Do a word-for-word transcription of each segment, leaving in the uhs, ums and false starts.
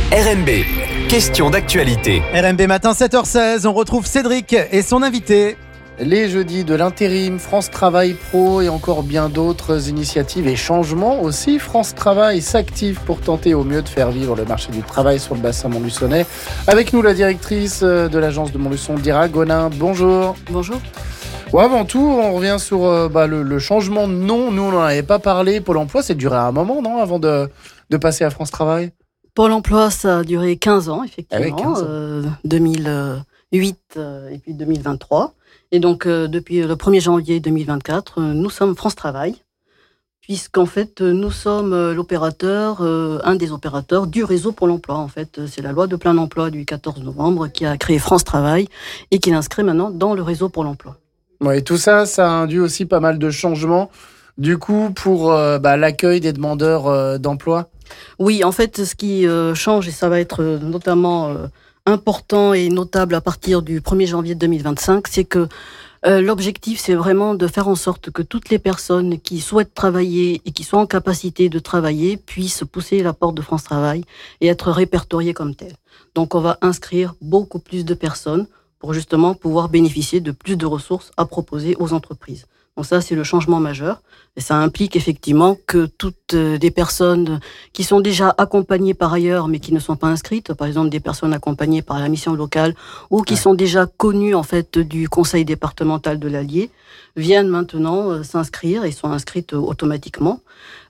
R M B, question d'actualité. R M B matin sept heures seize, on retrouve Cédric et son invité. Les jeudis de l'intérim, France Travail Pro et encore bien d'autres initiatives et changements aussi. France Travail s'active pour tenter au mieux de faire vivre le marché du travail sur le bassin montluçonnais. Avec nous la directrice de l'agence de Montluçon, Dira Gonin. Bonjour. Bonjour. Ouais, avant tout, on revient sur euh, bah, le, le changement de nom. Nous, on n'en avait pas parlé. Pôle emploi, c'est duré un moment, non, avant de, de passer à France Travail? Pôle emploi, ça a duré quinze ans, effectivement. Ah oui, quinze ans. Euh, deux mille huit euh, et puis deux mille vingt-trois. Et donc, euh, depuis le premier janvier deux mille vingt-quatre, euh, nous sommes France Travail, puisqu'en fait, nous sommes euh, l'opérateur, euh, un des opérateurs du réseau Pôle emploi. En fait, c'est la loi de plein emploi du quatorze novembre qui a créé France Travail et qui l'inscrit maintenant dans le réseau Pôle emploi. Ouais, et tout ça, ça a induit aussi pas mal de changements, du coup, pour euh, bah, l'accueil des demandeurs euh, d'emploi. Oui, en fait, ce qui euh, change, et ça va être euh, notamment euh, important et notable à partir du premier janvier deux mille vingt-cinq, c'est que euh, l'objectif, c'est vraiment de faire en sorte que toutes les personnes qui souhaitent travailler et qui sont en capacité de travailler puissent pousser la porte de France Travail et être répertoriées comme telles. Donc, on va inscrire beaucoup plus de personnes pour justement pouvoir bénéficier de plus de ressources à proposer aux entreprises. Donc ça, c'est le changement majeur. Et ça implique effectivement que toutes les personnes qui sont déjà accompagnées par ailleurs, mais qui ne sont pas inscrites, par exemple des personnes accompagnées par la mission locale ou qui ouais. sont déjà connues en fait du conseil départemental de l'Allier, viennent maintenant euh, s'inscrire et sont inscrites automatiquement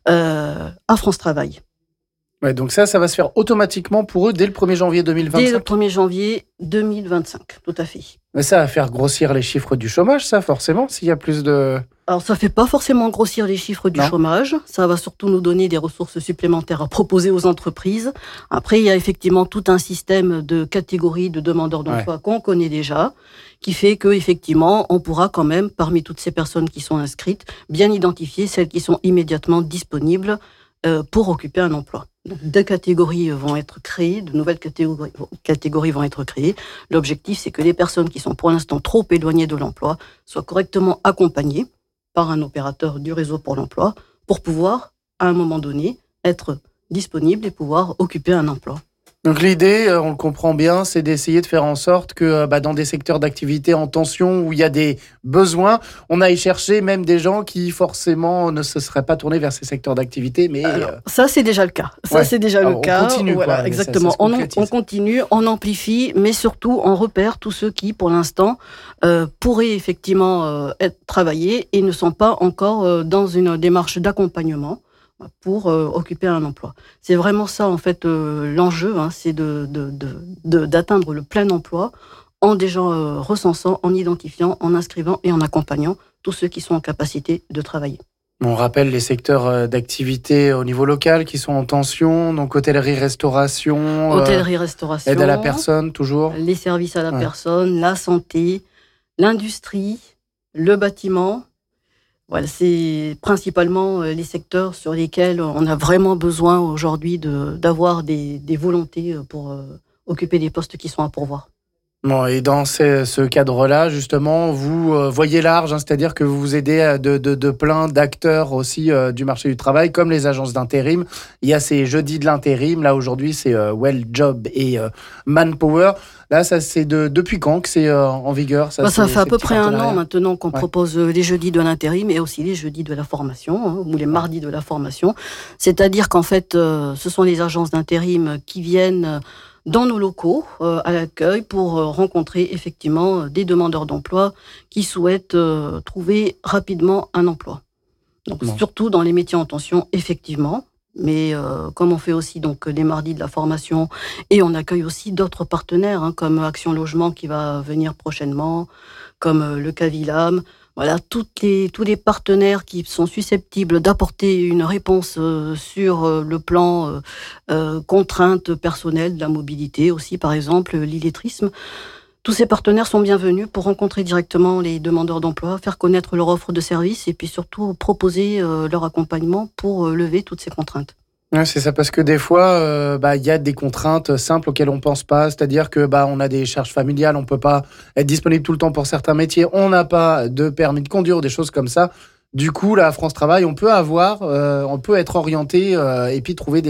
euh, à France Travail. Ouais, donc ça, ça va se faire automatiquement pour eux dès le premier janvier deux mille vingt-cinq. Dès le premier janvier deux mille vingt-cinq, tout à fait. Mais ça va faire grossir les chiffres du chômage, ça, forcément, s'il y a plus de... Alors, ça ne fait pas forcément grossir les chiffres du non. chômage. Ça va surtout nous donner des ressources supplémentaires à proposer aux entreprises. Après, il y a effectivement tout un système de catégories de demandeurs d'emploi ouais. qu'on connaît déjà, qui fait qu'effectivement, on pourra quand même, parmi toutes ces personnes qui sont inscrites, bien identifier celles qui sont immédiatement disponibles euh, pour occuper un emploi. Donc, deux catégories vont être créées, de nouvelles catégories, catégories vont être créées. L'objectif, c'est que les personnes qui sont pour l'instant trop éloignées de l'emploi soient correctement accompagnées par un opérateur du réseau pour l'emploi pour pouvoir, à un moment donné, être disponibles et pouvoir occuper un emploi. Donc l'idée, on le comprend bien, c'est d'essayer de faire en sorte que bah, dans des secteurs d'activité en tension où il y a des besoins, on aille chercher même des gens qui forcément ne se seraient pas tournés vers ces secteurs d'activité. Mais alors, ça c'est déjà le cas. Ça ouais. c'est déjà Alors, le on cas. Continue, voilà, quoi, exactement. Ça, ça on, on continue, on amplifie, mais surtout on repère tous ceux qui, pour l'instant, euh, pourraient effectivement euh, être travaillés et ne sont pas encore euh, dans une démarche d'accompagnement pour euh, occuper un emploi. C'est vraiment ça, en fait, euh, l'enjeu, hein, c'est de, de, de, de, d'atteindre le plein emploi en déjà euh, recensant, en identifiant, en inscrivant et en accompagnant tous ceux qui sont en capacité de travailler. On rappelle les secteurs d'activité au niveau local qui sont en tension, donc hôtellerie, restauration, hôtellerie, restauration, euh, aide à la personne, toujours. Les services à la ouais. personne, la santé, l'industrie, le bâtiment. Voilà, c'est principalement les secteurs sur lesquels on a vraiment besoin aujourd'hui de, d'avoir des, des volontés pour euh, occuper des postes qui sont à pourvoir. Bon, et dans ce, ce cadre-là, justement, vous euh, voyez large, hein, c'est-à-dire que vous vous aidez de, de, de plein d'acteurs aussi euh, du marché du travail, comme les agences d'intérim. Il y a ces jeudis de l'intérim, là aujourd'hui c'est euh, Well Job et euh, Manpower. Là, ça c'est de, depuis quand que c'est euh, en vigueur ça, bah, ça c'est, fait à peu près un an maintenant qu'on ouais. propose les jeudis de l'intérim et aussi les jeudis de la formation, hein, ou les mardis de la formation. C'est-à-dire qu'en fait, euh, ce sont les agences d'intérim qui viennent dans nos locaux, euh, à l'accueil, pour euh, rencontrer effectivement des demandeurs d'emploi qui souhaitent euh, trouver rapidement un emploi. Donc, bon. Surtout dans les métiers en tension, effectivement. Mais euh, comme on fait aussi donc les mardis de la formation et on accueille aussi d'autres partenaires, hein, comme Action Logement qui va venir prochainement, comme euh, le Cavilam. Voilà, toutes les, tous les partenaires qui sont susceptibles d'apporter une réponse euh, sur euh, le plan euh, euh, contraintes personnelles, de la mobilité aussi, par exemple, l'illettrisme. Tous ces partenaires sont bienvenus pour rencontrer directement les demandeurs d'emploi, faire connaître leur offre de service et puis surtout proposer euh, leur accompagnement pour euh, lever toutes ces contraintes. Ouais, c'est ça, parce que des fois, euh, bah, y a des contraintes simples auxquelles on pense pas. C'est-à-dire que bah, on a des charges familiales, on peut pas être disponible tout le temps pour certains métiers, on n'a pas de permis de conduire, des choses comme ça. Du coup, la France Travail, on peut avoir, euh, on peut être orienté euh, et puis trouver des,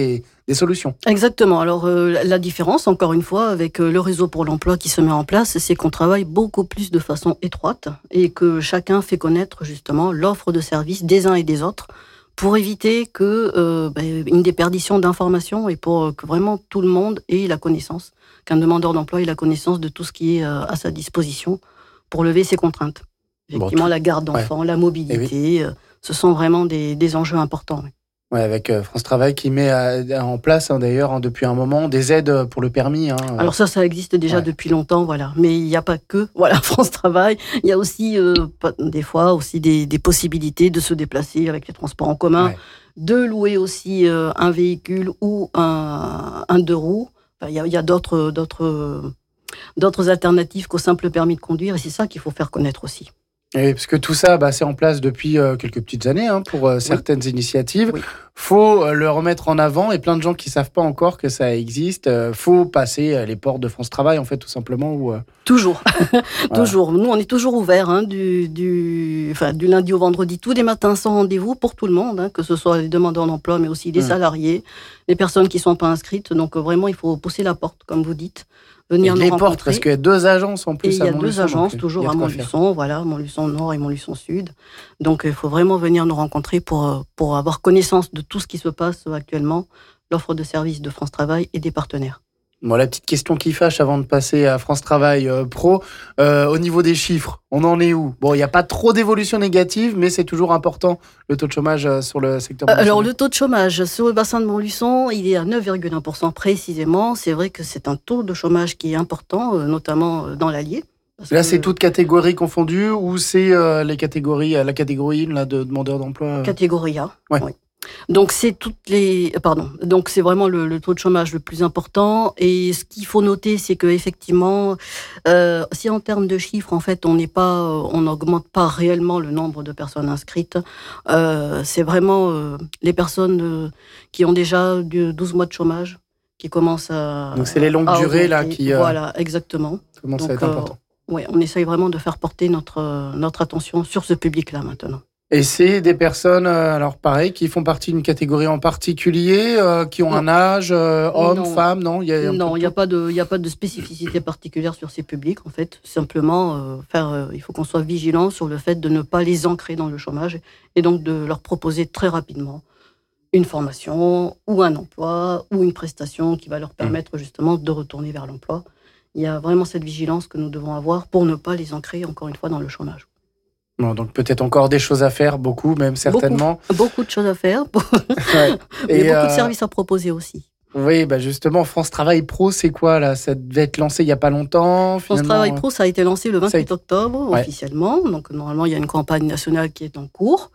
des solutions. Exactement. Alors, euh, la- la différence, encore une fois, avec euh, le réseau pour l'emploi qui se met en place, c'est qu'on travaille beaucoup plus de façon étroite et que chacun fait connaître justement l'offre de services des uns et des autres pour éviter que euh, ben, une déperdition d'informations et pour euh, que vraiment tout le monde ait la connaissance, qu'un demandeur d'emploi ait la connaissance de tout ce qui est euh, à sa disposition pour lever ses contraintes. Effectivement, tout- la garde d'enfants, la mobilité, euh, ce sont vraiment des, des enjeux importants. oui. Ouais, avec euh, France Travail qui met euh, en place hein, d'ailleurs hein, depuis un moment des aides pour le permis. Hein, euh. Alors ça, ça existe déjà Ouais. depuis longtemps, voilà. Mais il n'y a pas que, voilà, France Travail. Il y a aussi, euh, pas- des fois, aussi des, des possibilités de se déplacer avec les transports en commun, Ouais. de louer aussi euh, un véhicule ou un, un deux roues. Enfin, il y a, il y a d'autres, d'autres, euh, d'autres alternatives qu'au simple permis de conduire, et c'est ça qu'il faut faire connaître aussi. Et parce que tout ça, bah, c'est en place depuis euh, quelques petites années hein, pour euh, certaines initiatives. Oui. Faut euh, le remettre en avant et plein de gens qui savent pas encore que ça existe. Euh, faut passer euh, les portes de France Travail en fait tout simplement. Ou euh, Toujours, toujours. Nous, on est toujours ouverts, hein, du, du, enfin, du lundi au vendredi, tous les matins sans rendez-vous pour tout le monde, hein, que ce soit les demandeurs d'emploi, mais aussi les Mmh. salariés, les personnes qui sont pas inscrites. Donc euh, vraiment, il faut pousser la porte, comme vous dites, venir et nous les rencontrer. portes parce qu'il y a deux agences en plus. Et il y à a deux Montluçon, agences, donc, toujours il y a à de quoi faire. Montluçon, voilà, Montluçon Nord et Montluçon Sud. Donc il faut vraiment venir nous rencontrer pour, euh, pour avoir connaissance de tout ce qui se passe actuellement, l'offre de services de France Travail et des partenaires. Bon, la petite question qui fâche avant de passer à France Travail euh, Pro, euh, au niveau des chiffres, on en est où? Bon, il n'y a pas trop d'évolution négative, mais c'est toujours important, le taux de chômage euh, sur le secteur. Euh, Alors, mentionné. le taux de chômage sur le bassin de Montluçon, il est à neuf virgule un pour cent précisément. C'est vrai que c'est un taux de chômage qui est important, euh, notamment euh, dans l'Allier. Parce Là, que- c'est toutes catégories confondues ou c'est euh, les catégories, euh, la catégorie là, de demandeurs d'emploi euh, Catégorie A. Ouais. Oui. Donc c'est toutes les, euh, pardon. Donc c'est vraiment le, le taux de chômage le plus important. Et ce qu'il faut noter, c'est que effectivement, euh, si en termes de chiffres, en fait, on n'est pas, euh, on n'augmente pas réellement le nombre de personnes inscrites. Euh, c'est vraiment euh, les personnes euh, qui ont déjà du douze mois de chômage qui commencent à. Donc, c'est les longues à durées, là, augmenter. qui, euh, Voilà, exactement. commencent à Donc, être euh, importants. Ouais, on essaye vraiment de faire porter notre euh, notre attention sur ce public-là maintenant. Et c'est des personnes, euh, alors pareil, qui font partie d'une catégorie en particulier, euh, qui ont Non. un âge, euh, homme, Non. femme, non Il y a un Non, peu il de n'y a tout. pas de, il y a pas de spécificité particulière sur ces publics, en fait. Simplement, euh, faire, euh, il faut qu'on soit vigilant sur le fait de ne pas les ancrer dans le chômage et donc de leur proposer très rapidement une formation ou un emploi ou une prestation qui va leur permettre justement de retourner vers l'emploi. Il y a vraiment cette vigilance que nous devons avoir pour ne pas les ancrer, encore une fois, dans le chômage. Non, donc peut-être encore des choses à faire, beaucoup même certainement. Beaucoup de choses à faire, Ouais. mais Et, beaucoup euh, de services à proposer aussi. Oui, bah justement, France Travail Pro, c'est quoi là? Ça devait être lancé il n'y a pas longtemps. France finalement, Travail euh, Pro, ça a été lancé le Ça a vingt-huit été- octobre, Ouais. officiellement. Donc, normalement, il y a une campagne nationale qui est en cours.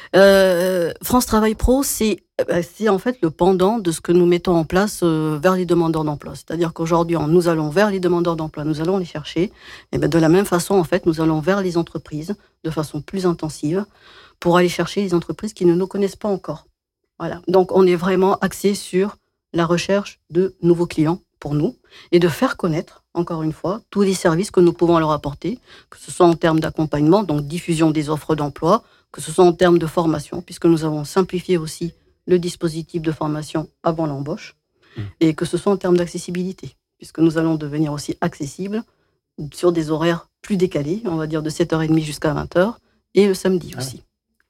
Euh, France Travail Pro, c'est euh, c'est en fait le pendant de ce que nous mettons en place euh, vers les demandeurs d'emploi. C'est-à-dire qu'aujourd'hui, en- nous allons vers les demandeurs d'emploi, nous allons les chercher. Et ben, de la même façon, en fait, nous allons vers les entreprises de façon plus intensive pour aller chercher les entreprises qui ne nous connaissent pas encore. Voilà. Donc, on est vraiment axé sur la recherche de nouveaux clients pour nous et de faire connaître, encore une fois, tous les services que nous pouvons leur apporter, que ce soit en termes d'accompagnement, donc diffusion des offres d'emploi, que ce soit en termes de formation, puisque nous avons simplifié aussi le dispositif de formation avant l'embauche, Mmh. et que ce soit en termes d'accessibilité, puisque nous allons devenir aussi accessibles sur des horaires plus décalés, on va dire de sept heures trente jusqu'à vingt heures, et le samedi Ah. aussi.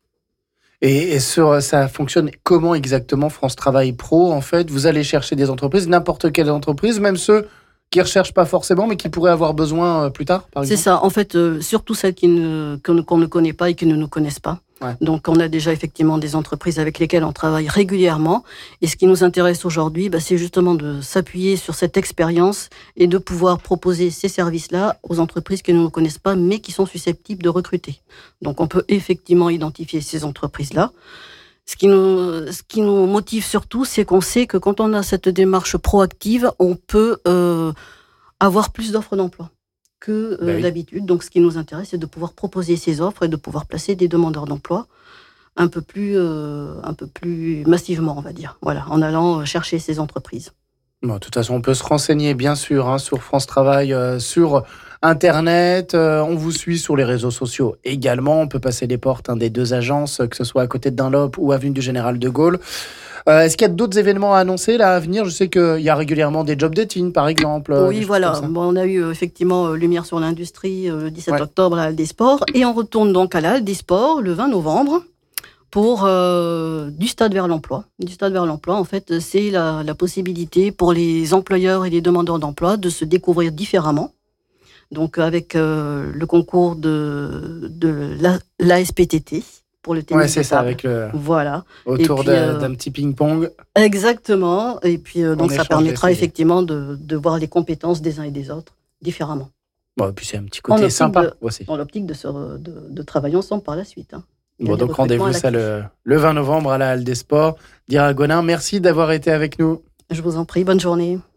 Et, et sur, ça fonctionne comment exactement France Travail Pro? En fait, vous allez chercher des entreprises, n'importe quelle entreprise, même ceux qui ne recherchent pas forcément, mais qui pourraient avoir besoin euh, plus tard, par C'est exemple. ça, en fait, euh, surtout celles qui ne, qu'on, qu'on ne connaît pas et qui ne nous connaissent pas. Ouais. Donc, on a déjà effectivement des entreprises avec lesquelles on travaille régulièrement. Et ce qui nous intéresse aujourd'hui, bah, c'est justement de s'appuyer sur cette expérience et de pouvoir proposer ces services-là aux entreprises qui ne nous connaissent pas, mais qui sont susceptibles de recruter. Donc, on peut effectivement identifier ces entreprises-là. Ce qui nous, ce qui nous motive surtout, c'est qu'on sait que quand on a cette démarche proactive, on peut euh, avoir plus d'offres d'emploi que euh, Ben oui. d'habitude. Donc, ce qui nous intéresse, c'est de pouvoir proposer ces offres et de pouvoir placer des demandeurs d'emploi un peu plus, euh, un peu plus massivement, on va dire. Voilà, en allant chercher ces entreprises. Bon, de toute façon, on peut se renseigner, bien sûr, hein, sur France Travail, euh, sur Internet. Euh, on vous suit sur les réseaux sociaux également. On peut passer les portes hein, des deux agences, que ce soit à côté de Dunlop ou avenue du Général de Gaulle. Euh, est-ce qu'il y a d'autres événements à annoncer là à venir? Je sais qu'il y a régulièrement des job dating, par exemple. euh, des Oui, choses voilà. comme ça. Bon, on a eu euh, effectivement euh, Lumière sur l'industrie euh, le dix-sept Ouais. octobre à la Halle des Sports. Et on retourne donc à la Halle des Sports le vingt novembre pour euh, du stade vers l'emploi. Du stade vers l'emploi, en fait, c'est la, la possibilité pour les employeurs et les demandeurs d'emploi de se découvrir différemment. Donc avec euh, le concours de, de la, l'A S P T T pour le tennis Ouais, c'est de ça, table. avec le Voilà, autour puis, de- euh, d'un petit ping-pong. exactement. Et puis euh, On donc ça échange permettra les C V. effectivement de, de voir les compétences des uns et des autres différemment. Bon, et puis c'est un petit En côté optique sympa de- aussi. Dans l'optique de, se re- de, de travailler ensemble par la suite. hein. Il y a Bon, des donc recrutements à rendez-vous ça l'actif. le, le vingt novembre à la Halle des Sports. Dira Gonin, merci d'avoir été avec nous. Je vous en prie, bonne journée.